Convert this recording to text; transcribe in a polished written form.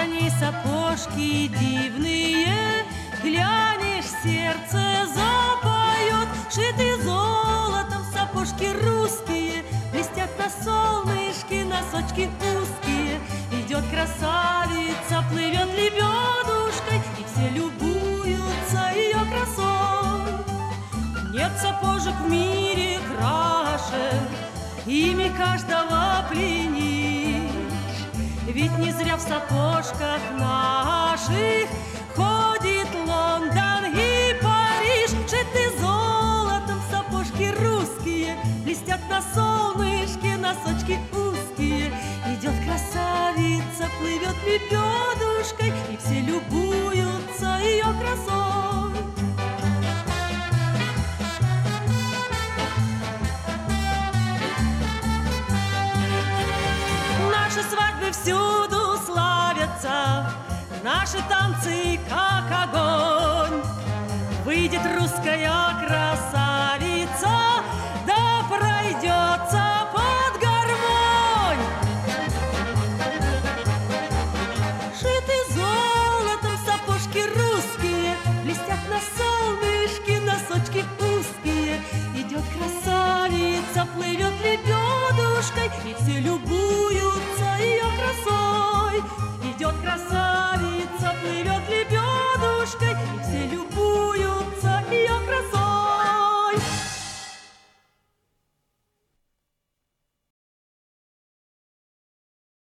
за ней сапожки дивные. Глянешь, сердце запоет, шиты золотом сапожки русские, блестят на солнышке носочки узкие. Идет красавица, плывет лебедушкой, и все любуются ее красой. Нет сапожек в мире краше, ими каждого пленишь. Ведь не зря в сапожках наших ходит Лондон и Париж. Шиты золотом сапожки русские, блестят на солнышке носочки узкие. Идет красавица, плывет лебедушкой, и все любуются ее красой. Наши свадьбы всюду славятся, наши танцы как огонь. Выйдет русская красавица, да пройдется под гармонь. Шиты золотом сапожки русские, блестят на солнышке носочки узкие. Идет красавица, плывет лебедушкой, и все любуются ее красой. Идет красавица, плывет лебедушкой, и все любуются.